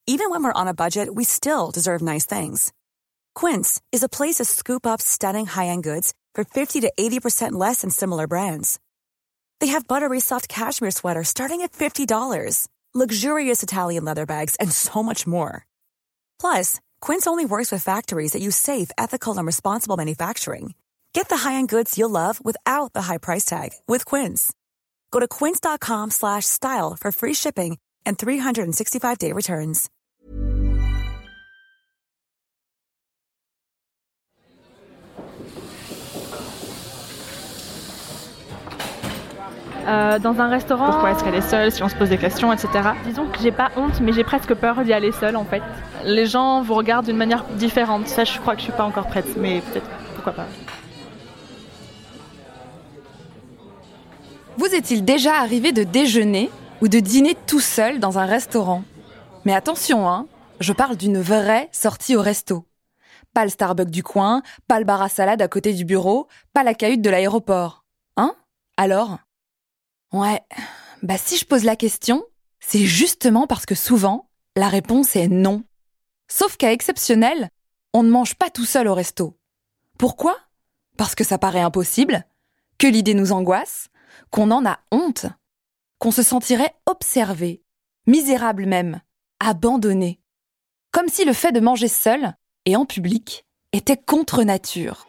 Even when we're on a budget, we still deserve nice things. Quince is a place to scoop up stunning high-end goods for 50 to 80% less than similar brands. They have buttery soft cashmere sweaters starting at $50, luxurious Italian leather bags, and so much more. Plus, Quince only works with factories that use safe, ethical, and responsible manufacturing. Get the high-end goods you'll love without the high price tag with Quince. Go to quince.com/style for free shipping and 365-day returns. Dans un restaurant... Pourquoi est-ce qu'elle est seule, si on se pose des questions, etc. Disons que j'ai pas honte, mais j'ai presque peur d'y aller seule en fait. Les gens vous regardent d'une manière différente. Ça, je crois que je suis pas encore prête, mais peut-être, pourquoi pas. Vous est-il déjà arrivé de déjeuner ou de dîner tout seul dans un restaurant ? Mais attention, hein, je parle d'une vraie sortie au resto. Pas le Starbucks du coin, pas le bar à salade à côté du bureau, pas la cahute de l'aéroport. Hein ? Alors ? Ouais, si je pose la question, c'est justement parce que souvent, la réponse est non. Sauf qu'à exceptionnel, on ne mange pas tout seul au resto. Pourquoi ? Parce que ça paraît impossible, que l'idée nous angoisse, qu'on en a honte, qu'on se sentirait observé, misérable même, abandonné. Comme si le fait de manger seul et en public était contre nature.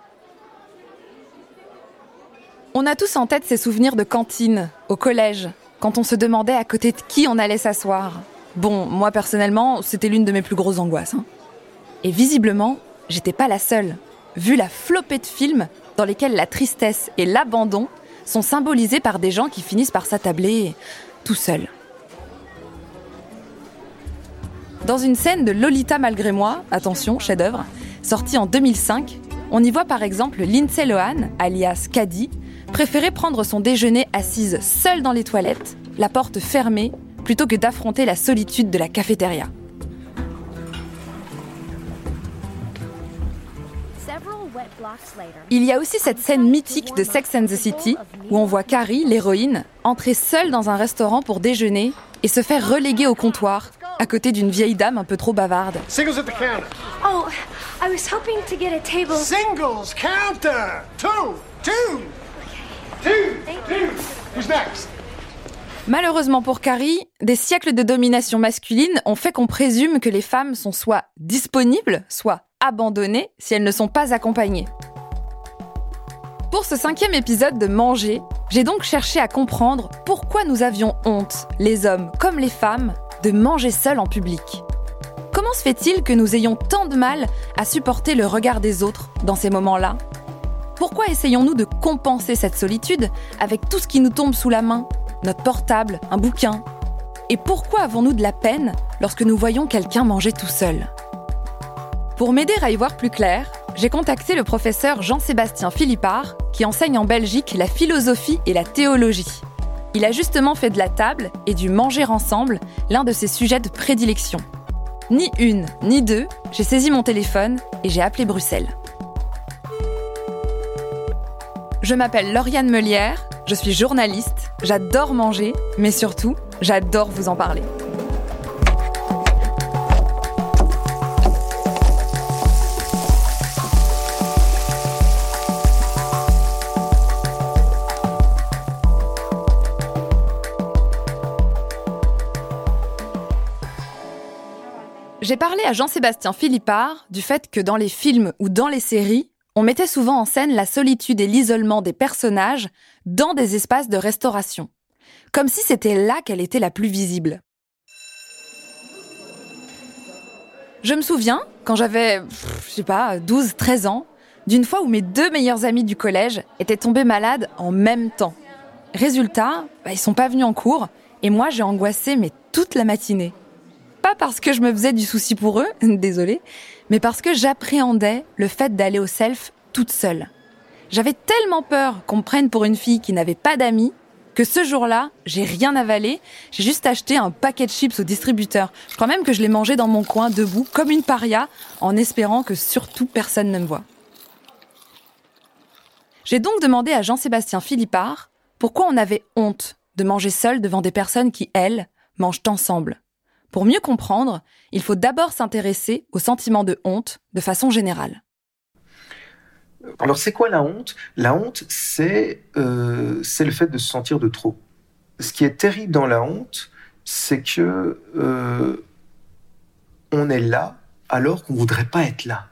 On a tous en tête ces souvenirs de cantine, au collège, quand on se demandait à côté de qui on allait s'asseoir. Bon, moi personnellement, c'était l'une de mes plus grosses angoisses. Et visiblement, j'étais pas la seule, vu la flopée de films dans lesquels la tristesse et l'abandon sont symbolisés par des gens qui finissent par s'attabler tout seuls. Dans une scène de Lolita malgré moi, attention, chef-d'œuvre, sortie en 2005, on y voit par exemple Lindsay Lohan, alias Caddy, préférer prendre son déjeuner assise seule dans les toilettes, la porte fermée, plutôt que d'affronter la solitude de la cafétéria. Il y a aussi cette scène mythique de Sex and the City, où on voit Carrie, l'héroïne, entrer seule dans un restaurant pour déjeuner et se faire reléguer au comptoir, à côté d'une vieille dame un peu trop bavarde. Singles at the counter. Oh, I was hoping to get a table. Singles counter. Two. Who's next? Malheureusement pour Carrie, des siècles de domination masculine ont fait qu'on présume que les femmes sont soit disponibles, soit abandonnées si elles ne sont pas accompagnées. Pour ce 5e épisode de Manger, j'ai donc cherché à comprendre pourquoi nous avions honte, les hommes comme les femmes, de manger seuls en public. Comment se fait-il que nous ayons tant de mal à supporter le regard des autres dans ces moments-là ? Pourquoi essayons-nous de compenser cette solitude avec tout ce qui nous tombe sous la main ? Notre portable, un bouquin. Et pourquoi avons-nous de la peine lorsque nous voyons quelqu'un manger tout seul ? Pour m'aider à y voir plus clair, j'ai contacté le professeur Jean-Sébastien Philippard, qui enseigne en Belgique la philosophie et la théologie. Il a justement fait de la table et du manger ensemble l'un de ses sujets de prédilection. Ni une, ni deux, j'ai saisi mon téléphone et j'ai appelé Bruxelles. Je m'appelle Lauriane Meulière, je suis journaliste, j'adore manger, mais surtout, j'adore vous en parler. J'ai parlé à Jean-Sébastien Philippard du fait que dans les films ou dans les séries, on mettait souvent en scène la solitude et l'isolement des personnages dans des espaces de restauration. Comme si c'était là qu'elle était la plus visible. Je me souviens, quand j'avais, 12-13 ans, d'une fois où mes 2 meilleurs amis du collège étaient tombés malades en même temps. Résultat, ils sont pas venus en cours et moi j'ai angoissé toute la matinée. Pas parce que je me faisais du souci pour eux, désolée, mais parce que j'appréhendais le fait d'aller au self toute seule. J'avais tellement peur qu'on me prenne pour une fille qui n'avait pas d'amis que ce jour-là, j'ai rien avalé, j'ai juste acheté un paquet de chips au distributeur. Je crois même que je l'ai mangé dans mon coin, debout, comme une paria, en espérant que surtout personne ne me voie. J'ai donc demandé à Jean-Sébastien Philippard pourquoi on avait honte de manger seul devant des personnes qui, elles, mangent ensemble. Pour mieux comprendre, il faut d'abord s'intéresser au sentiment de honte de façon générale. Alors c'est quoi la honte ? La honte, c'est le fait de se sentir de trop. Ce qui est terrible dans la honte, c'est que on est là alors qu'on voudrait pas être là.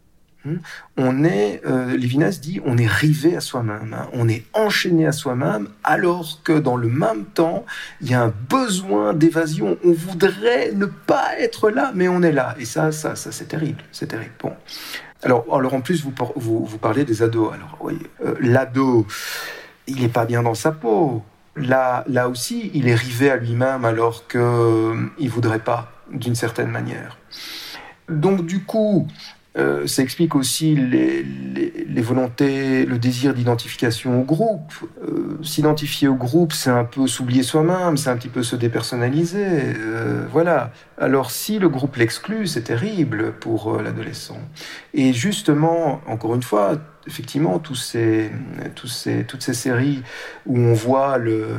On est, Lévinas dit, on est rivé à soi-même, on est enchaîné à soi-même, alors que dans le même temps, il y a un besoin d'évasion. On voudrait ne pas être là, mais on est là. Et ça c'est terrible, c'est terrible. Bon. Alors en plus, vous parlez des ados. Alors oui, l'ado, il n'est pas bien dans sa peau. Là aussi, il est rivé à lui-même alors qu'il voudrait pas, d'une certaine manière. Donc du coup, ça explique aussi les volontés, le désir d'identification au groupe. S'identifier au groupe, c'est un peu s'oublier soi-même, c'est un petit peu se dépersonnaliser. Voilà. Alors si le groupe l'exclut, c'est terrible pour l'adolescent. Et justement, encore une fois, effectivement, toutes ces séries où on voit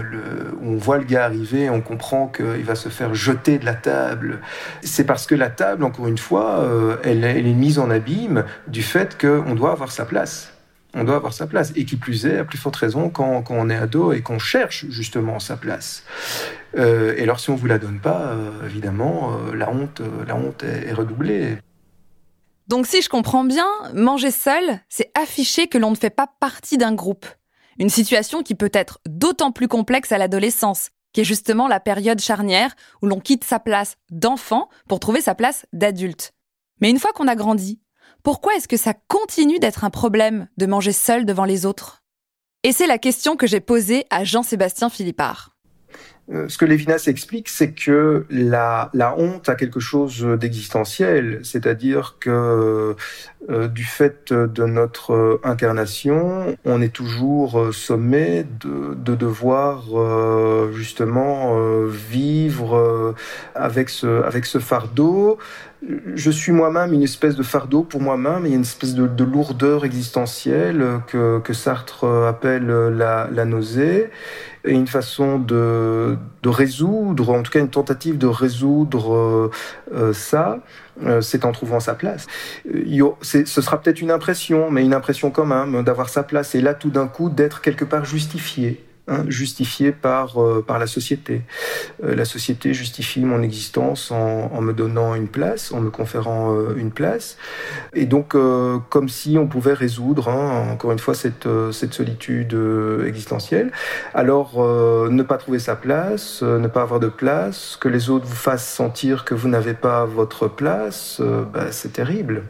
le gars arriver, on comprend qu'il va se faire jeter de la table. C'est parce que la table, encore une fois, elle est mise en abîme du fait qu'on doit avoir sa place. On doit avoir sa place. Et qui plus est, à plus forte raison, quand on est ado et qu'on cherche justement sa place. Et alors, si on ne vous la donne pas, évidemment, la honte est redoublée. Donc si je comprends bien, manger seul, c'est afficher que l'on ne fait pas partie d'un groupe. Une situation qui peut être d'autant plus complexe à l'adolescence, qui est justement la période charnière où l'on quitte sa place d'enfant pour trouver sa place d'adulte. Mais une fois qu'on a grandi, pourquoi est-ce que ça continue d'être un problème de manger seul devant les autres ? Et c'est la question que j'ai posée à Jean-Sébastien Philippard. Ce que Lévinas explique, c'est que la honte a quelque chose d'existentiel, c'est-à-dire que du fait de notre incarnation, on est toujours sommé de devoir justement vivre avec ce fardeau. Je suis moi-même une espèce de fardeau pour moi-même, il y a une espèce de lourdeur existentielle que Sartre appelle la nausée, et une façon de résoudre, en tout cas une tentative de résoudre ça, c'est en trouvant sa place. Ce sera peut-être une impression, mais une impression quand même d'avoir sa place, et là tout d'un coup d'être quelque part justifié. Justifié par la société. La société justifie mon existence en me donnant une place, en me conférant une place. Et donc, comme si on pouvait résoudre, encore une fois, cette solitude existentielle. Alors, ne pas trouver sa place, ne pas avoir de place, que les autres vous fassent sentir que vous n'avez pas votre place, c'est terrible.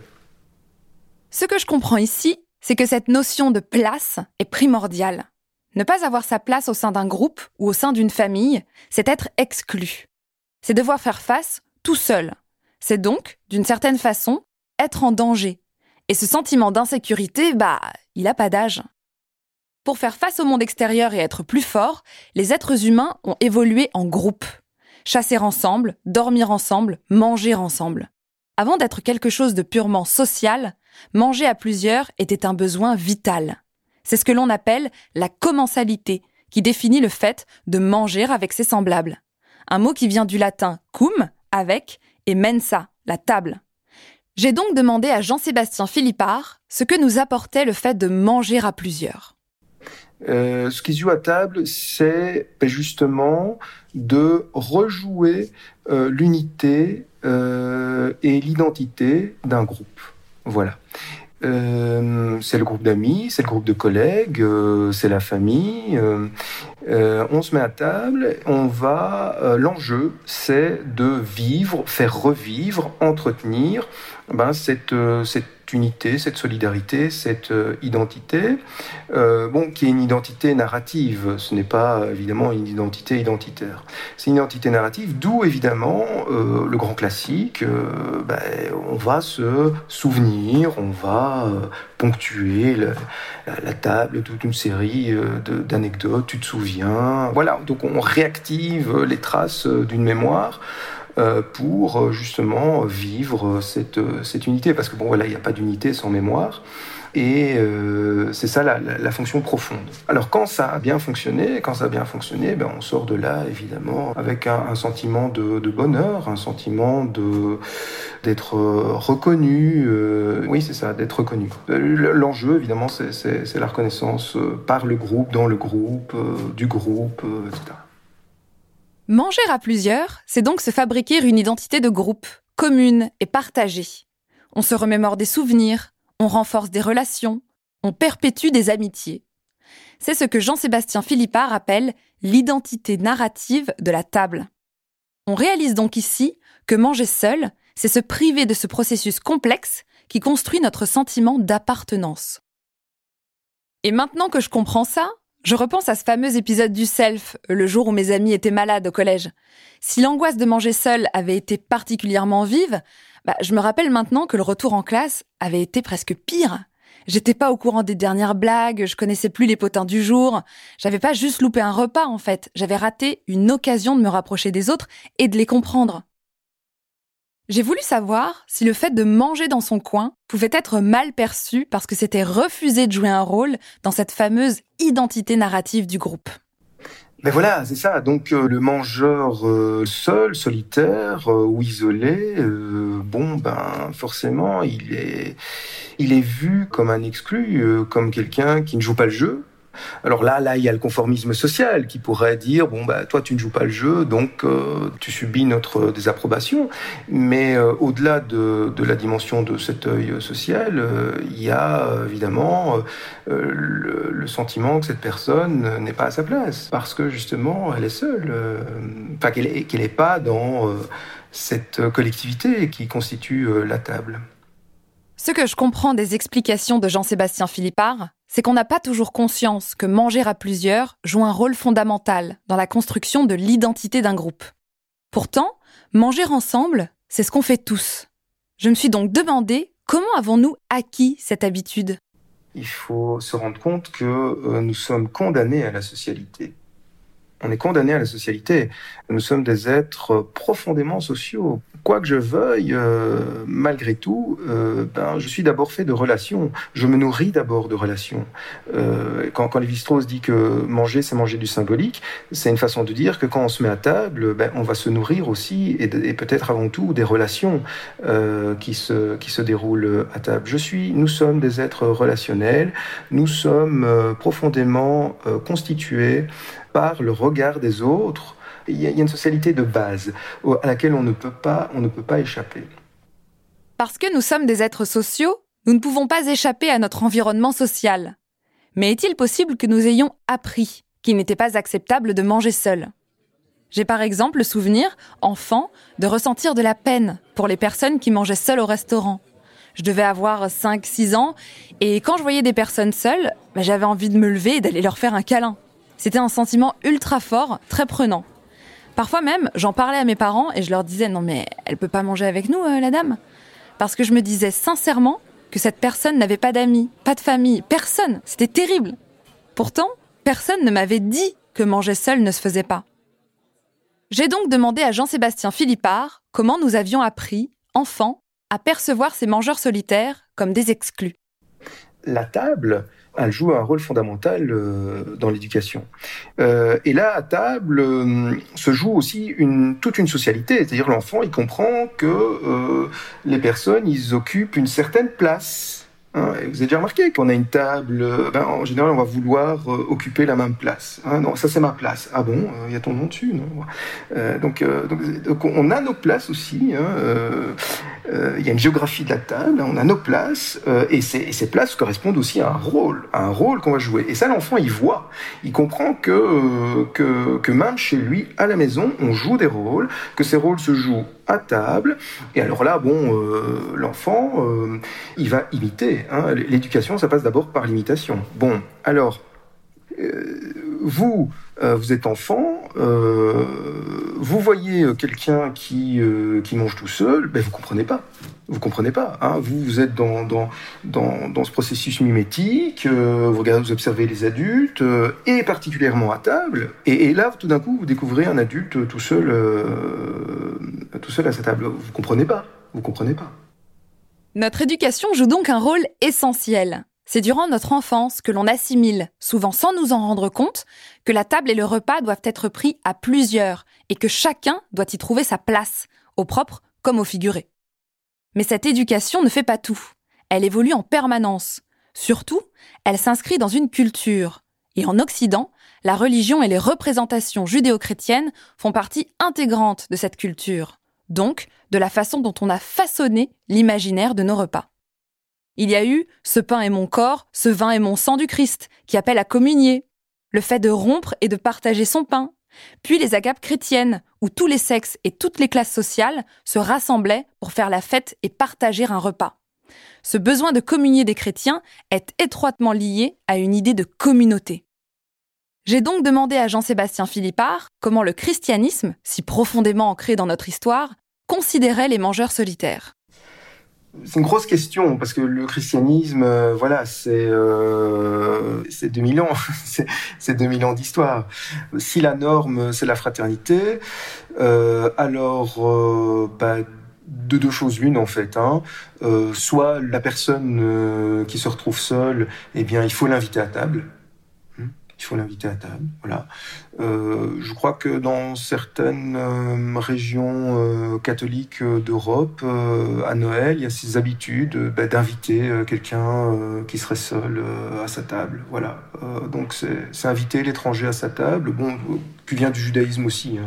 Ce que je comprends ici, c'est que cette notion de place est primordiale. Ne pas avoir sa place au sein d'un groupe ou au sein d'une famille, c'est être exclu. C'est devoir faire face tout seul. C'est donc, d'une certaine façon, être en danger. Et ce sentiment d'insécurité, il n'a pas d'âge. Pour faire face au monde extérieur et être plus fort, les êtres humains ont évolué en groupe. Chasser ensemble, dormir ensemble, manger ensemble. Avant d'être quelque chose de purement social, manger à plusieurs était un besoin vital. C'est ce que l'on appelle la commensalité, qui définit le fait de manger avec ses semblables. Un mot qui vient du latin cum, avec, et mensa, la table. J'ai donc demandé à Jean-Sébastien Philippard ce que nous apportait le fait de manger à plusieurs. Ce qui se joue à table, c'est justement de rejouer l'unité et l'identité d'un groupe. Voilà. C'est le groupe d'amis, c'est le groupe de collègues, c'est la famille. On se met à table, l'enjeu, c'est de vivre, faire revivre, entretenir cette unité, cette solidarité, cette identité, qui est une identité narrative. Ce n'est pas évidemment une identité identitaire. C'est une identité narrative, d'où évidemment le grand classique. On va se souvenir, on va ponctuer la table, toute une série d'anecdotes. Tu te souviens, voilà. Donc on réactive les traces d'une mémoire. Pour justement vivre cette unité, parce que il n'y a pas d'unité sans mémoire. Et c'est ça la fonction profonde. Alors quand ça a bien fonctionné, on sort de là évidemment avec un sentiment de bonheur, un sentiment d'être reconnu. Oui, c'est ça, d'être reconnu. L'enjeu évidemment, c'est la reconnaissance par le groupe, dans le groupe, du groupe, etc. Manger à plusieurs, c'est donc se fabriquer une identité de groupe, commune et partagée. On se remémore des souvenirs, on renforce des relations, on perpétue des amitiés. C'est ce que Jean-Sébastien Philippard appelle l'identité narrative de la table. On réalise donc ici que manger seul, c'est se priver de ce processus complexe qui construit notre sentiment d'appartenance. Et maintenant que je comprends ça, je repense à ce fameux épisode du self, le jour où mes amis étaient malades au collège. Si l'angoisse de manger seul avait été particulièrement vive, je me rappelle maintenant que le retour en classe avait été presque pire. J'étais pas au courant des dernières blagues, je connaissais plus les potins du jour. J'avais pas juste loupé un repas en fait, j'avais raté une occasion de me rapprocher des autres et de les comprendre. J'ai voulu savoir si le fait de manger dans son coin pouvait être mal perçu parce que c'était refuser de jouer un rôle dans cette fameuse identité narrative du groupe. Ben voilà, c'est ça. Donc le mangeur seul, solitaire ou isolé, forcément, il est vu comme un exclu, comme quelqu'un qui ne joue pas le jeu. Alors là, il y a le conformisme social qui pourrait dire toi tu ne joues pas le jeu, donc tu subis notre désapprobation. Mais au-delà de la dimension de cet œil social, il y a évidemment le sentiment que cette personne n'est pas à sa place parce que justement elle est seule, qu'elle n'est pas dans cette collectivité qui constitue la table. Ce que je comprends des explications de Jean-Sébastien Philippard, c'est qu'on n'a pas toujours conscience que manger à plusieurs joue un rôle fondamental dans la construction de l'identité d'un groupe. Pourtant, manger ensemble, c'est ce qu'on fait tous. Je me suis donc demandé comment avons-nous acquis cette habitude ? Il faut se rendre compte que nous sommes condamnés à la socialité. On est condamnés à la socialité. Nous sommes des êtres profondément sociaux. Quoi que je veuille, malgré tout, je suis d'abord fait de relations. Je me nourris d'abord de relations. Quand Lévi-Strauss dit que manger, c'est manger du symbolique, c'est une façon de dire que quand on se met à table, on va se nourrir aussi, et peut-être avant tout des relations qui se déroulent à table. Nous sommes des êtres relationnels. Nous sommes profondément constitués par le regard des autres. Il y a une socialité de base à laquelle on ne peut pas échapper. Parce que nous sommes des êtres sociaux, nous ne pouvons pas échapper à notre environnement social. Mais est-il possible que nous ayons appris qu'il n'était pas acceptable de manger seul ? J'ai par exemple le souvenir, enfant, de ressentir de la peine pour les personnes qui mangeaient seules au restaurant. Je devais avoir 5-6 ans, et quand je voyais des personnes seules, j'avais envie de me lever et d'aller leur faire un câlin. C'était un sentiment ultra fort, très prenant. Parfois même, j'en parlais à mes parents et je leur disais « Non mais elle peut pas manger avec nous, la dame ?» Parce que je me disais sincèrement que cette personne n'avait pas d'amis, pas de famille, personne. C'était terrible. Pourtant, personne ne m'avait dit que manger seul ne se faisait pas. J'ai donc demandé à Jean-Sébastien Philippard comment nous avions appris, enfants, à percevoir ces mangeurs solitaires comme des exclus. La table, elle joue un rôle fondamental dans l'éducation. Et là, à table, se joue aussi toute une socialité. C'est-à-dire l'enfant, il comprend que les personnes, ils occupent une certaine place. Vous avez déjà remarqué qu'on a une table, en général, on va vouloir occuper la même place. Non, ça c'est ma place. Ah bon, il y a ton nom dessus, non ? Donc, on a nos places aussi. Il y a une géographie de la table, on a nos places, et ces places correspondent aussi à un rôle qu'on va jouer. Et ça, l'enfant, il voit. Il comprend que même chez lui, à la maison, on joue des rôles, que ces rôles se jouent à table. Et alors là, l'enfant, il va imiter. L'éducation, ça passe d'abord par l'imitation. Bon, alors, vous êtes enfant, vous voyez quelqu'un qui mange tout seul, vous comprenez pas. Vous comprenez pas. Vous êtes dans ce processus mimétique, vous observez les adultes, et particulièrement à table, et là, tout d'un coup, vous découvrez un adulte tout seul à sa table. Vous comprenez pas. Notre éducation joue donc un rôle essentiel. C'est durant notre enfance que l'on assimile, souvent sans nous en rendre compte, que la table et le repas doivent être pris à plusieurs et que chacun doit y trouver sa place, au propre comme au figuré. Mais cette éducation ne fait pas tout. Elle évolue en permanence. Surtout, elle s'inscrit dans une culture. Et en Occident, la religion et les représentations judéo-chrétiennes font partie intégrante de cette culture, donc de la façon dont on a façonné l'imaginaire de nos repas. Il y a eu « ce pain est mon corps, ce vin est mon sang du Christ » qui appelle à communier, le fait de rompre et de partager son pain, puis les agapes chrétiennes où tous les sexes et toutes les classes sociales se rassemblaient pour faire la fête et partager un repas. Ce besoin de communier des chrétiens est étroitement lié à une idée de communauté. J'ai donc demandé à Jean-Sébastien Philippard comment le christianisme, si profondément ancré dans notre histoire, considérait les mangeurs solitaires. C'est une grosse question, parce que le christianisme, c'est 2000 ans, c'est 2000 ans d'histoire. Si la norme, c'est la fraternité, alors de deux choses l'une en fait. Soit la personne qui se retrouve seule, eh bien il faut l'inviter à table. Il faut l'inviter à table, voilà. Je crois que dans certaines régions catholiques d'Europe, à Noël, il y a ces habitudes d'inviter quelqu'un qui serait seul à sa table, voilà. Donc c'est inviter l'étranger à sa table, qui vient du judaïsme aussi,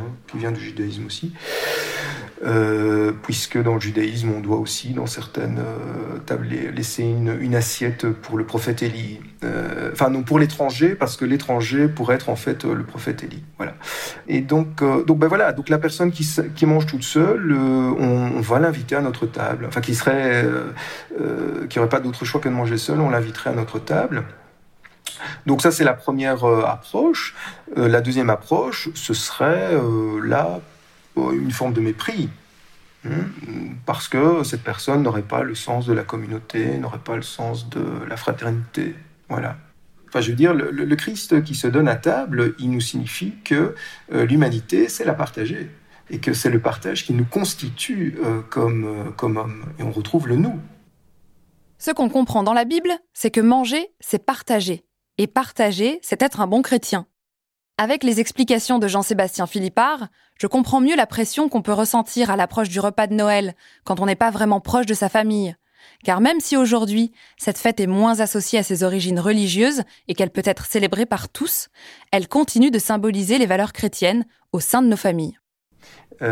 puisque dans le judaïsme, on doit aussi, dans certaines tables, laisser une assiette pour le prophète Élie. Non, pour l'étranger, parce que l'étranger pourrait être en fait le prophète Élie. Voilà. Et donc la personne qui mange toute seule, on va l'inviter à notre table. Enfin, qui n'aurait pas d'autre choix que de manger seul, on l'inviterait à notre table. Donc ça, c'est la première approche. La deuxième approche, ce serait une forme de mépris. Parce que cette personne n'aurait pas le sens de la communauté, n'aurait pas le sens de la fraternité. Voilà. Enfin, je veux dire, le Christ qui se donne à table, il nous signifie que l'humanité, c'est la partager. Et que c'est le partage qui nous constitue comme hommes. Et on retrouve le nous. Ce qu'on comprend dans la Bible, c'est que manger, c'est partager. Et partager, c'est être un bon chrétien. Avec les explications de Jean-Sébastien Philippard, je comprends mieux la pression qu'on peut ressentir à l'approche du repas de Noël, quand on n'est pas vraiment proche de sa famille. Car même si aujourd'hui, cette fête est moins associée à ses origines religieuses et qu'elle peut être célébrée par tous, elle continue de symboliser les valeurs chrétiennes au sein de nos familles. C'est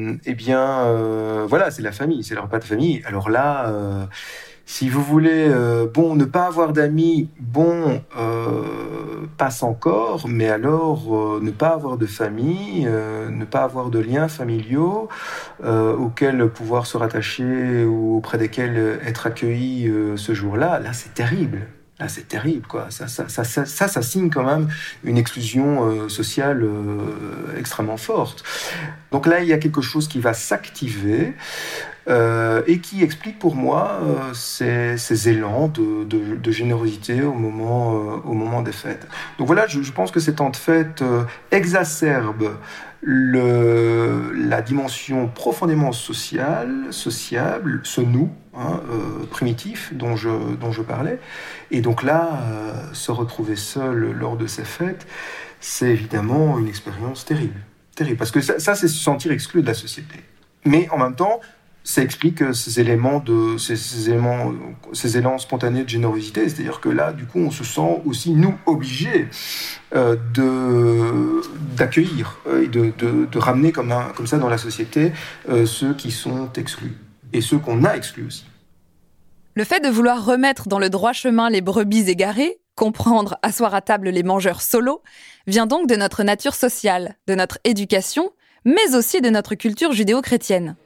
la famille, c'est le repas de famille. Alors là, si vous voulez, ne pas avoir d'amis, passe encore, mais alors ne pas avoir de famille, ne pas avoir de liens familiaux auxquels pouvoir se rattacher ou auprès desquels être accueilli ce jour-là, là c'est terrible. Là, c'est terrible, quoi. Ça signe quand même une exclusion sociale extrêmement forte. Donc là, il y a quelque chose qui va s'activer et qui explique pour moi ces élans de générosité au moment des fêtes. Donc voilà, je pense que ces temps de fête exacerbent la dimension profondément sociable, ce nous primitif dont je parlais. Et donc là, se retrouver seul lors de ces fêtes, c'est évidemment une expérience terrible. Parce que ça c'est se sentir exclu de la société. Mais en même temps, ça explique ces élans spontanés de générosité, c'est-à-dire que là, du coup, on se sent aussi, nous, obligés d'accueillir et de ramener comme ça dans la société ceux qui sont exclus et ceux qu'on a exclus aussi. Le fait de vouloir remettre dans le droit chemin les brebis égarées, comprendre asseoir à table les mangeurs solos, vient donc de notre nature sociale, de notre éducation, mais aussi de notre culture judéo-chrétienne.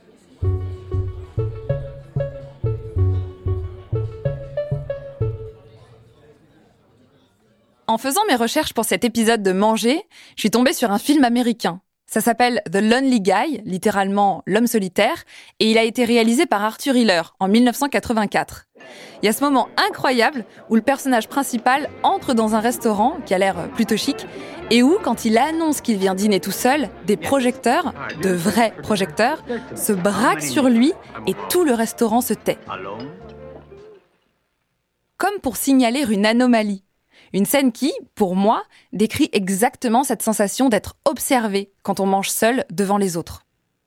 En faisant mes recherches pour cet épisode de Manger, je suis tombée sur un film américain. Ça s'appelle The Lonely Guy, littéralement l'homme solitaire, et il a été réalisé par Arthur Hiller en 1984. Il y a ce moment incroyable où le personnage principal entre dans un restaurant qui a l'air plutôt chic et où, quand il annonce qu'il vient dîner tout seul, des projecteurs, de vrais projecteurs, se braquent sur lui et tout le restaurant se tait. comme pour signaler une anomalie. Une scène qui, pour moi, décrit exactement cette sensation d'être observé quand on mange seul devant les autres.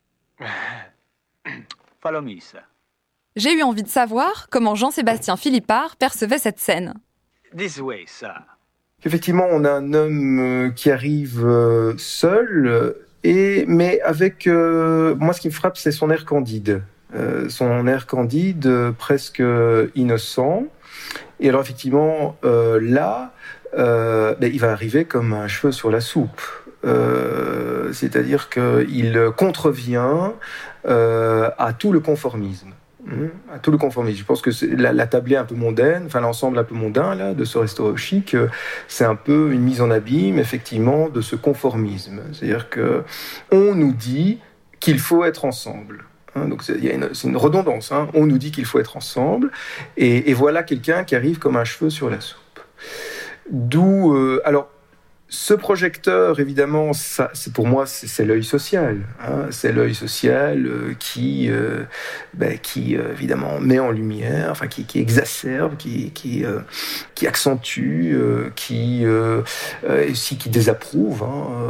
Follow me, sir. J'ai eu envie de savoir comment Jean-Sébastien Philippard percevait cette scène. This way, sir. Effectivement, on a un homme qui arrive seul, mais avec... moi, ce qui me frappe, c'est son air candide. Son air candide, presque innocent. Et alors, effectivement, là, il va arriver comme un cheveu sur la soupe. C'est-à-dire qu'il contrevient à tout le conformisme. À tout le conformisme. Je pense que la tablée un peu mondaine, enfin l'ensemble un peu mondain là, de ce resto chic, c'est un peu une mise en abîme, effectivement, de ce conformisme. C'est-à-dire qu'on nous dit qu'il faut être ensemble. Donc c'est une redondance. On nous dit qu'il faut être ensemble, et voilà quelqu'un qui arrive comme un cheveu sur la soupe. D'où... alors, ce projecteur, évidemment, ça, pour moi, c'est l'œil social. C'est l'œil social qui évidemment, met en lumière, enfin, qui exacerbe, qui accentue, qui désapprouve.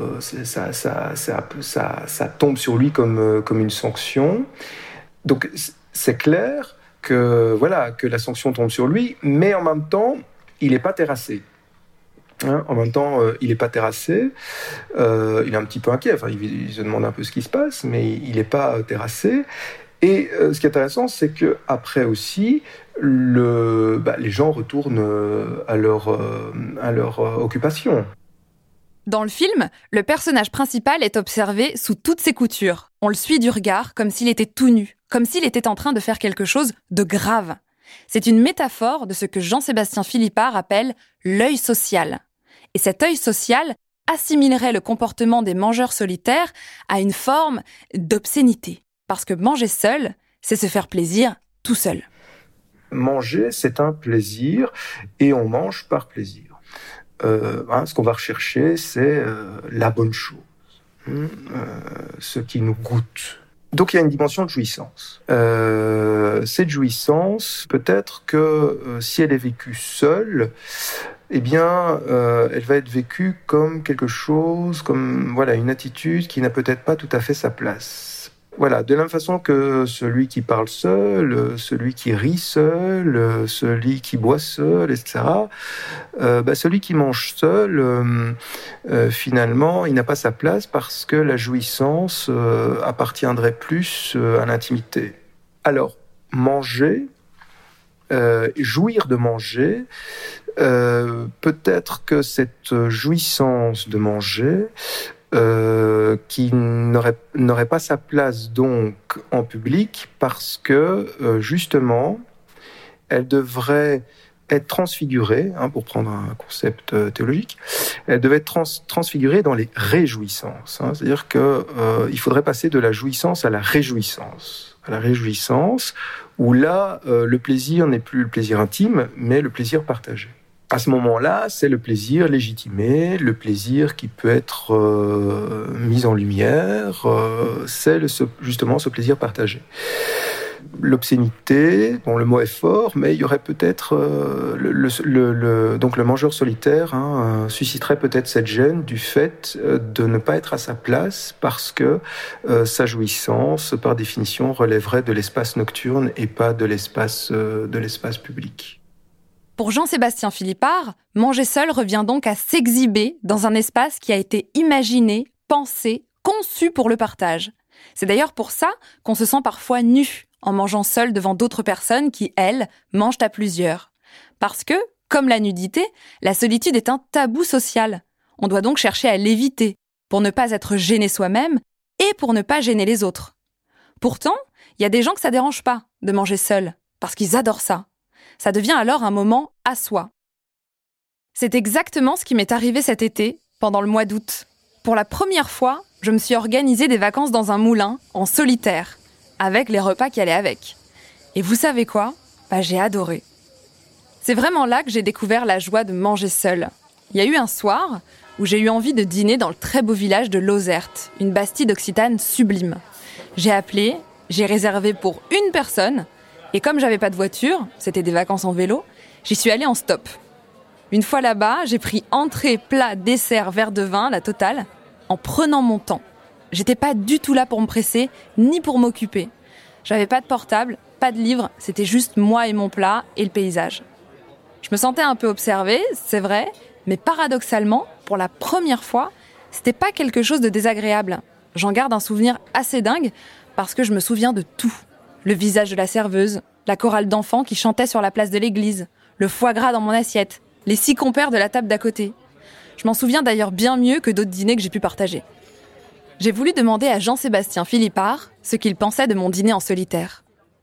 Ça tombe sur lui comme une sanction. Donc, c'est clair que la sanction tombe sur lui, mais en même temps, il n'est pas terrassé. En même temps, il n'est pas terrassé, il est un petit peu inquiet, enfin, il se demande un peu ce qui se passe, mais il n'est pas terrassé. Et ce qui est intéressant, c'est qu'après aussi, les gens retournent à leur occupation. Dans le film, le personnage principal est observé sous toutes ses coutures. On le suit du regard comme s'il était tout nu, comme s'il était en train de faire quelque chose de grave. C'est une métaphore de ce que Jean-Sébastien Philippard appelle l'œil social. Et cet œil social assimilerait le comportement des mangeurs solitaires à une forme d'obscénité. Parce que manger seul, c'est se faire plaisir tout seul. Manger, c'est un plaisir, et on mange par plaisir. Ce qu'on va rechercher, c'est la bonne chose, ce qui nous goûte. Donc il y a une dimension de jouissance. Cette jouissance, peut-être que si elle est vécue seule, elle va être vécue comme quelque chose, comme une attitude qui n'a peut-être pas tout à fait sa place. Voilà, de la même façon que celui qui parle seul, celui qui rit seul, celui qui boit seul, etc. Celui qui mange seul, finalement, il n'a pas sa place parce que la jouissance appartiendrait plus à l'intimité. Alors, manger, jouir de manger, peut-être que cette jouissance de manger qui n'aurait pas sa place donc en public parce que justement elle devrait être transfigurée, pour prendre un concept théologique, elle devait être transfigurée dans les réjouissances. C'est-à-dire qu'il faudrait passer de la jouissance à la réjouissance. À la réjouissance où là, le plaisir n'est plus le plaisir intime, mais le plaisir partagé. À ce moment-là, c'est le plaisir légitimé, le plaisir qui peut être mis en lumière, c'est justement ce plaisir partagé. L'obscénité, le mot est fort, mais il y aurait peut-être donc le mangeur solitaire susciterait peut-être cette gêne du fait de ne pas être à sa place parce que sa jouissance, par définition, relèverait de l'espace nocturne et pas de l'espace public. Pour Jean-Sébastien Philippard, manger seul revient donc à s'exhiber dans un espace qui a été imaginé, pensé, conçu pour le partage. C'est d'ailleurs pour ça qu'on se sent parfois nu en mangeant seul devant d'autres personnes qui, elles, mangent à plusieurs. Parce que, comme la nudité, la solitude est un tabou social. On doit donc chercher à l'éviter, pour ne pas être gêné soi-même et pour ne pas gêner les autres. Pourtant, il y a des gens que ça dérange pas de manger seul, parce qu'ils adorent ça. Ça devient alors un moment à soi. C'est exactement ce qui m'est arrivé cet été, pendant le mois d'août. Pour la première fois, je me suis organisé des vacances dans un moulin, en solitaire, avec les repas qui allaient avec. Et vous savez quoi ? J'ai adoré. C'est vraiment là que j'ai découvert la joie de manger seul. Il y a eu un soir où j'ai eu envie de dîner dans le très beau village de Lozerte, une bastide occitane sublime. J'ai appelé, j'ai réservé pour une personne, et comme j'avais pas de voiture, c'était des vacances en vélo, J'y suis allée en stop. Une fois là-bas, j'ai pris entrée, plat, dessert, verre de vin, la totale, en prenant mon temps. J'étais pas du tout là pour me presser, ni pour m'occuper. J'avais pas de portable, pas de livre, c'était juste moi et mon plat et le paysage. Je me sentais un peu observée, c'est vrai, mais paradoxalement, pour la première fois, c'était pas quelque chose de désagréable. J'en garde un souvenir assez dingue parce que je me souviens de tout. Le visage de la serveuse, la chorale d'enfants qui chantait sur la place de l'église, le foie gras dans mon assiette, les 6 compères de la table d'à côté. Je m'en souviens d'ailleurs bien mieux que d'autres dîners que j'ai pu partager. J'ai voulu demander à Jean-Sébastien Philippard ce qu'il pensait de mon dîner en solitaire.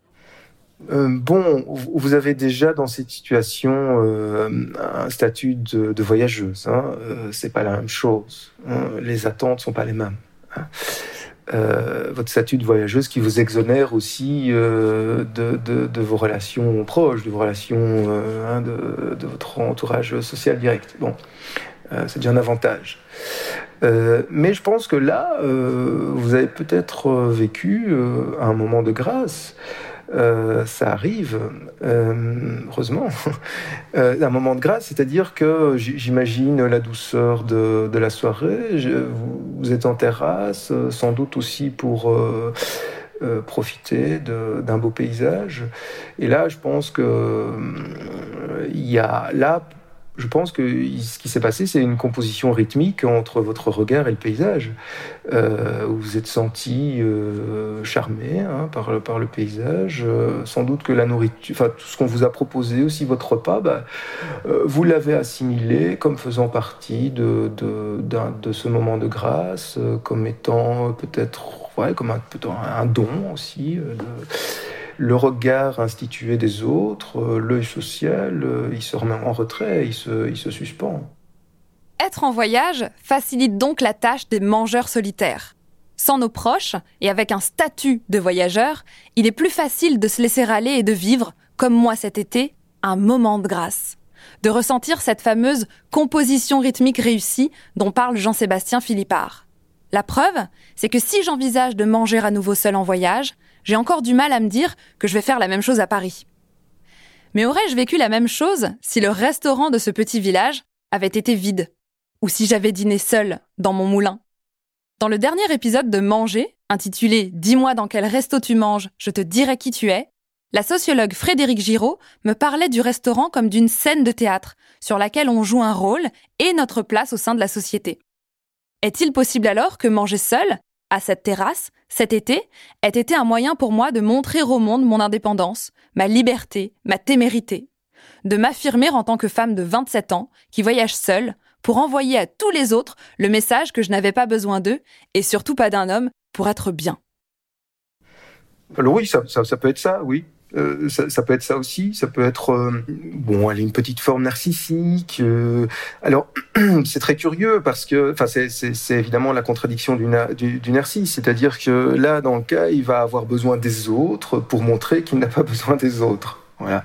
Vous avez déjà dans cette situation un statut de voyageuse. C'est pas la même chose. Les attentes sont pas les mêmes. Votre statut de voyageuse qui vous exonère aussi de vos relations proches, de vos relations de votre entourage social direct. C'est déjà un avantage. Mais je pense que là, vous avez peut-être vécu un moment de grâce. Ça arrive, heureusement, un moment de grâce, c'est-à-dire que j'imagine la douceur de la soirée, vous êtes en terrasse, sans doute aussi pour profiter d'un beau paysage. Et là, je pense que je pense que ce qui s'est passé, c'est une composition rythmique entre votre regard et le paysage. Vous vous êtes senti charmé par le paysage. Sans doute que la nourriture, tout ce qu'on vous a proposé, aussi votre repas, vous l'avez assimilé comme faisant partie de ce moment de grâce, comme étant peut-être comme un don aussi. Le regard institué des autres, l'œil social, il se remet en retrait, il se suspend. Être en voyage facilite donc la tâche des mangeurs solitaires. Sans nos proches, et avec un statut de voyageur, il est plus facile de se laisser aller et de vivre, comme moi cet été, un moment de grâce. De ressentir cette fameuse composition rythmique réussie dont parle Jean-Sébastien Philippard. La preuve, c'est que si j'envisage de manger à nouveau seul en voyage, j'ai encore du mal à me dire que je vais faire la même chose à Paris. Mais aurais-je vécu la même chose si le restaurant de ce petit village avait été vide? Ou si j'avais dîné seule dans mon moulin? Dans le dernier épisode de Manger, intitulé « Dis-moi dans quel resto tu manges, je te dirai qui tu es », la sociologue Frédérique Giraud me parlait du restaurant comme d'une scène de théâtre sur laquelle on joue un rôle et notre place au sein de la société. Est-il possible alors que manger seul, à cette terrasse, cet été, ait été un moyen pour moi de montrer au monde mon indépendance, ma liberté, ma témérité, de m'affirmer en tant que femme de 27 ans qui voyage seule pour envoyer à tous les autres le message que je n'avais pas besoin d'eux et surtout pas d'un homme pour être bien. Alors oui, ça peut être ça, oui. Ça peut être ça aussi, ça peut être elle a une petite forme narcissique. Alors c'est très curieux parce que c'est évidemment la contradiction du narcisse, c'est-à-dire que là dans le cas, il va avoir besoin des autres pour montrer qu'il n'a pas besoin des autres. Voilà.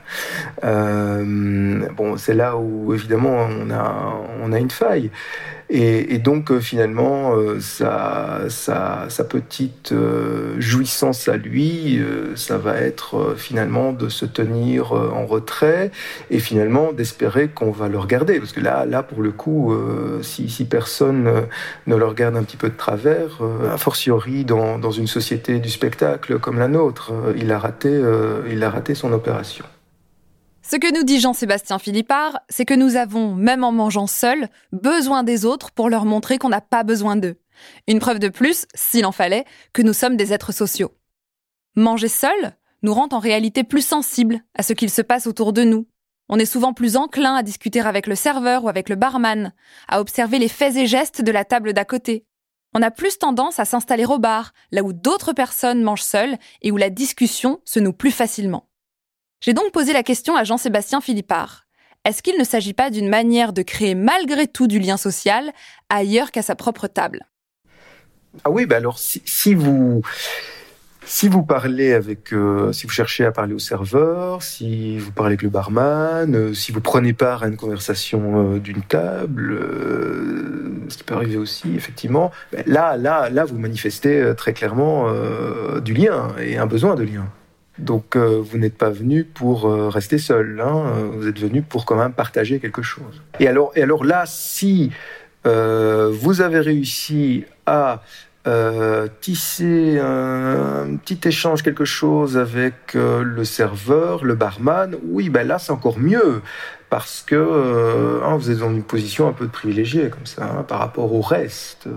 C'est là où évidemment on a une faille. Et donc finalement sa petite jouissance à lui, ça va être finalement de se tenir en retrait et finalement d'espérer qu'on va le regarder, parce que là pour le coup si personne ne le regarde un petit peu de travers, a fortiori dans une société du spectacle comme la nôtre, il a raté son opération. Ce que nous dit Jean-Sébastien Philippard, c'est que nous avons, même en mangeant seuls, besoin des autres pour leur montrer qu'on n'a pas besoin d'eux. Une preuve de plus, s'il en fallait, que nous sommes des êtres sociaux. Manger seul nous rend en réalité plus sensibles à ce qu'il se passe autour de nous. On est souvent plus enclin à discuter avec le serveur ou avec le barman, à observer les faits et gestes de la table d'à côté. On a plus tendance à s'installer au bar, là où d'autres personnes mangent seules et où la discussion se noue plus facilement. J'ai donc posé la question à Jean-Sébastien Philippard. Est-ce qu'il ne s'agit pas d'une manière de créer malgré tout du lien social ailleurs qu'à sa propre table ? Ah oui, alors si vous parlez avec, si vous cherchez à parler au serveur, si vous parlez avec le barman, si vous prenez part à une conversation d'une table, ce qui peut arriver aussi, effectivement, là, vous manifestez très clairement du lien et un besoin de lien. Donc vous n'êtes pas venu pour rester seul, hein, vous êtes venu pour quand même partager quelque chose. Et alors là, si vous avez réussi à tisser un petit échange, quelque chose avec le serveur, le barman, oui, ben là c'est encore mieux. Parce que vous êtes dans une position un peu de privilégié comme ça, hein, par rapport au reste.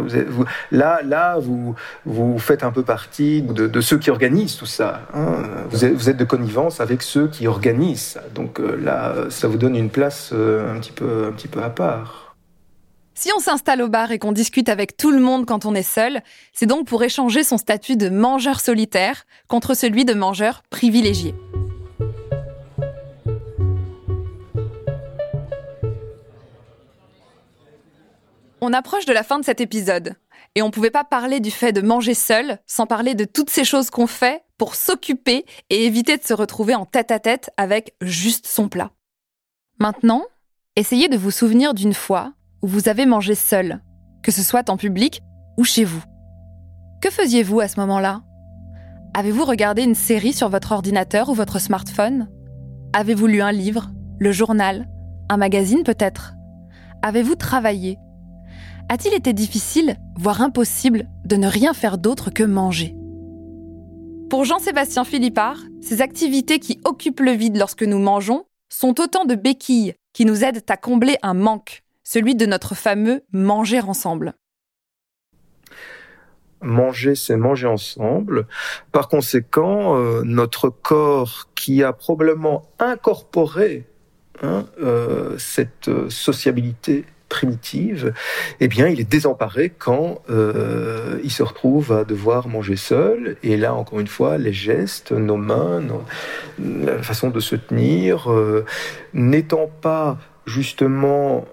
Vous faites un peu partie de ceux qui organisent tout ça. Hein. Vous êtes de connivence avec ceux qui organisent ça. Donc là, ça vous donne une place un petit peu à part. Si on s'installe au bar et qu'on discute avec tout le monde quand on est seul, c'est donc pour échanger son statut de mangeur solitaire contre celui de mangeur privilégié. On approche de la fin de cet épisode, et on ne pouvait pas parler du fait de manger seul sans parler de toutes ces choses qu'on fait pour s'occuper et éviter de se retrouver en tête-à-tête avec juste son plat. Maintenant, essayez de vous souvenir d'une fois où vous avez mangé seul, que ce soit en public ou chez vous. Que faisiez-vous à ce moment-là ? Avez-vous regardé une série sur votre ordinateur ou votre smartphone ? Avez-vous lu un livre, le journal, un magazine peut-être ? Avez-vous travaillé ? A-t-il été difficile, voire impossible, de ne rien faire d'autre que manger ? Pour Jean-Sébastien Philippard, ces activités qui occupent le vide lorsque nous mangeons sont autant de béquilles qui nous aident à combler un manque, celui de notre fameux « manger ensemble ». Manger, c'est manger ensemble. Par conséquent, notre corps qui a probablement incorporé cette sociabilité primitive, eh bien, il est désemparé quand il se retrouve à devoir manger seul. Et là, encore une fois, les gestes, nos mains, la façon de se tenir, n'étant pas justement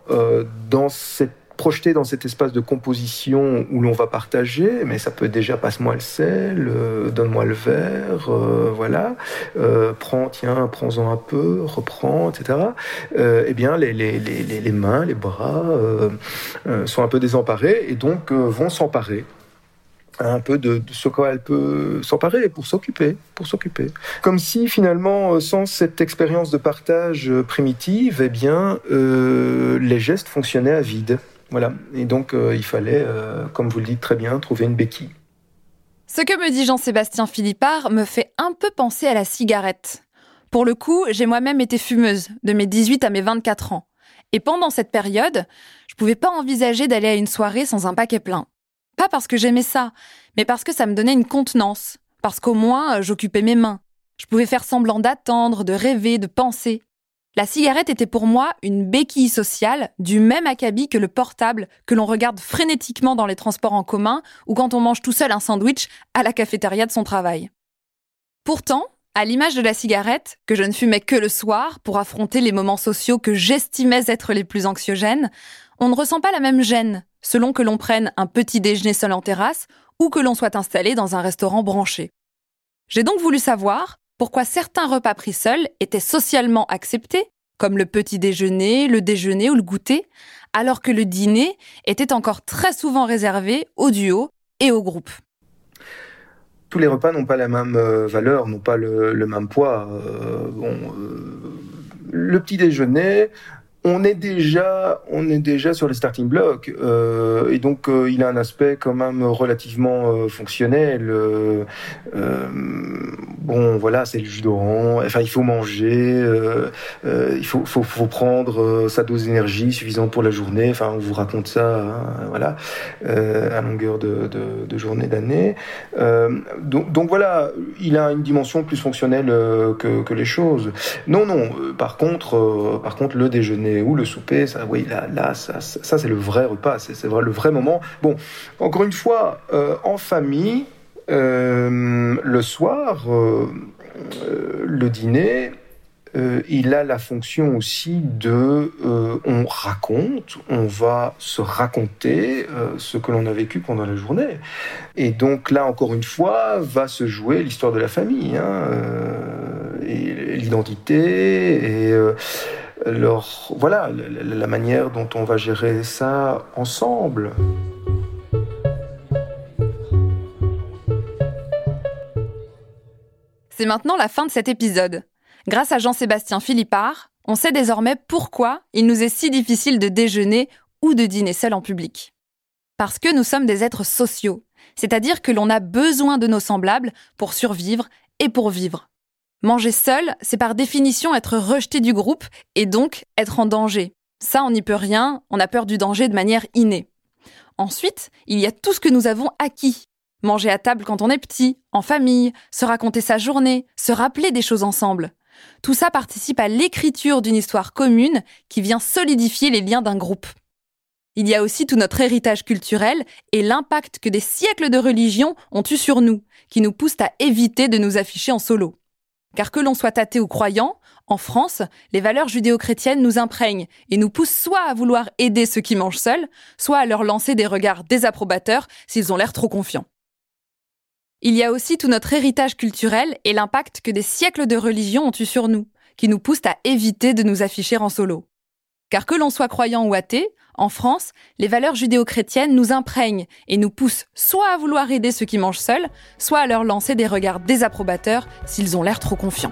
projeté dans cet espace de composition où l'on va partager, mais ça peut être déjà passe-moi le sel, donne-moi le verre, voilà, prends-en un peu, reprends, etc. Eh bien, les mains, les bras sont un peu désemparés et donc vont s'emparer un peu de ce qu'elle peut s'emparer pour s'occuper. Comme si finalement, sans cette expérience de partage primitive, eh bien, les gestes fonctionnaient à vide. Voilà. Et donc, il fallait, comme vous le dites très bien, trouver une béquille. Ce que me dit Jean-Sébastien Philippard me fait un peu penser à la cigarette. Pour le coup, j'ai moi-même été fumeuse, de mes 18 à mes 24 ans. Et pendant cette période, je pouvais pas envisager d'aller à une soirée sans un paquet plein. Pas parce que j'aimais ça, mais parce que ça me donnait une contenance. Parce qu'au moins, j'occupais mes mains. Je pouvais faire semblant d'attendre, de rêver, de penser. La cigarette était pour moi une béquille sociale du même acabit que le portable que l'on regarde frénétiquement dans les transports en commun ou quand on mange tout seul un sandwich à la cafétéria de son travail. Pourtant, à l'image de la cigarette, que je ne fumais que le soir pour affronter les moments sociaux que j'estimais être les plus anxiogènes, on ne ressent pas la même gêne selon que l'on prenne un petit déjeuner seul en terrasse ou que l'on soit installé dans un restaurant branché. J'ai donc voulu savoir pourquoi certains repas pris seuls étaient socialement acceptés, comme le petit déjeuner, le déjeuner ou le goûter, alors que le dîner était encore très souvent réservé au duo et au groupe. Tous les repas n'ont pas la même valeur, n'ont pas le même poids. Le petit déjeuner, on est déjà sur les starting blocks et donc il a un aspect quand même relativement fonctionnel. Voilà, c'est le jus d'orange. Enfin, il faut manger, il faut prendre sa dose d'énergie suffisante pour la journée. Enfin, on vous raconte ça, voilà, à longueur de journée, d'année. Donc voilà, il a une dimension plus fonctionnelle que les choses. Non. Par contre, le déjeuner ou le souper, ça, oui, là, ça c'est le vrai repas, c'est le vrai moment. Bon, encore une fois, en famille, le soir, le dîner, il a la fonction aussi de, on raconte, on va se raconter ce que l'on a vécu pendant la journée. Et donc là, encore une fois, va se jouer l'histoire de la famille, et l'identité, et voilà, la manière dont on va gérer ça ensemble. C'est maintenant la fin de cet épisode. Grâce à Jean-Sébastien Philippard, on sait désormais pourquoi il nous est si difficile de déjeuner ou de dîner seul en public. Parce que nous sommes des êtres sociaux, c'est-à-dire que l'on a besoin de nos semblables pour survivre et pour vivre. Manger seul, c'est par définition être rejeté du groupe et donc être en danger. Ça, on n'y peut rien, on a peur du danger de manière innée. Ensuite, il y a tout ce que nous avons acquis. Manger à table quand on est petit, en famille, se raconter sa journée, se rappeler des choses ensemble. Tout ça participe à l'écriture d'une histoire commune qui vient solidifier les liens d'un groupe. Il y a aussi tout notre héritage culturel et l'impact que des siècles de religion ont eu sur nous, qui nous poussent à éviter de nous afficher en solo. Car que l'on soit athée ou croyant, en France, les valeurs judéo-chrétiennes nous imprègnent et nous poussent soit à vouloir aider ceux qui mangent seuls, soit à leur lancer des regards désapprobateurs s'ils ont l'air trop confiants. Il y a aussi tout notre héritage culturel et l'impact que des siècles de religion ont eu sur nous, qui nous poussent à éviter de nous afficher en solo. Car que l'on soit croyant ou athée, en France, les valeurs judéo-chrétiennes nous imprègnent et nous poussent soit à vouloir aider ceux qui mangent seuls, soit à leur lancer des regards désapprobateurs s'ils ont l'air trop confiants.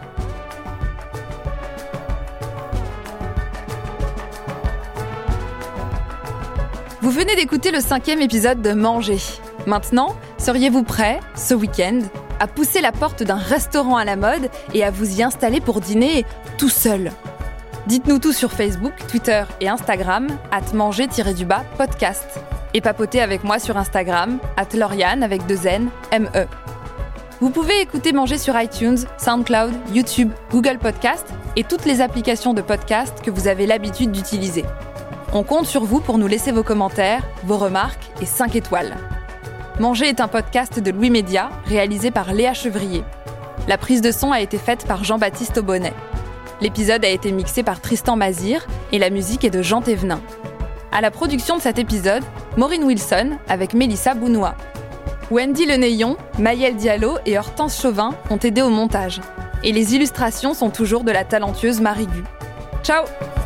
Vous venez d'écouter le 5e épisode de Manger. Maintenant, seriez-vous prêts, ce week-end, à pousser la porte d'un restaurant à la mode et à vous y installer pour dîner tout seul ? Dites-nous tout sur Facebook, Twitter et Instagram, @manger-podcast. Et papotez avec moi sur Instagram, @Lauriane avec 2 N, M-E. Vous pouvez écouter Manger sur iTunes, SoundCloud, YouTube, Google Podcast et toutes les applications de podcast que vous avez l'habitude d'utiliser. On compte sur vous pour nous laisser vos commentaires, vos remarques et 5 étoiles. Manger est un podcast de Louis Média, réalisé par Léa Chevrier. La prise de son a été faite par Jean-Baptiste Aubonnet. L'épisode a été mixé par Tristan Mazir et la musique est de Jean Thévenin. À la production de cet épisode, Maureen Wilson avec Mélissa Bounois. Wendy Lenéillon, Maëlle Diallo et Hortense Chauvin ont aidé au montage. Et les illustrations sont toujours de la talentueuse Marie Gu. Ciao!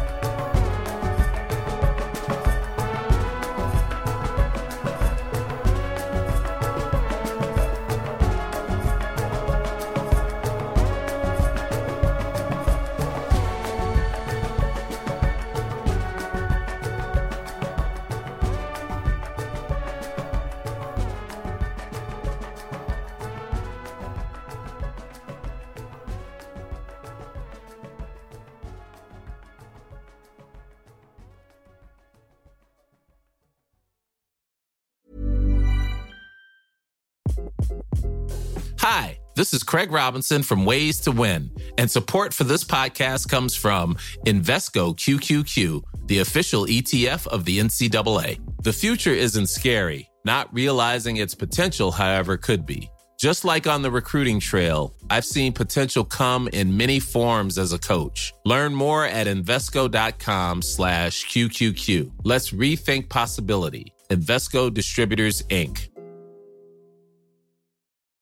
Hi, this is Craig Robinson from Ways to Win, and support for this podcast comes from Invesco QQQ, the official ETF of the NCAA. The future isn't scary. Not realizing its potential, however, could be. Just like on the recruiting trail, I've seen potential come in many forms as a coach. Learn more at Invesco.com/QQQ. Let's rethink possibility. Invesco Distributors, Inc.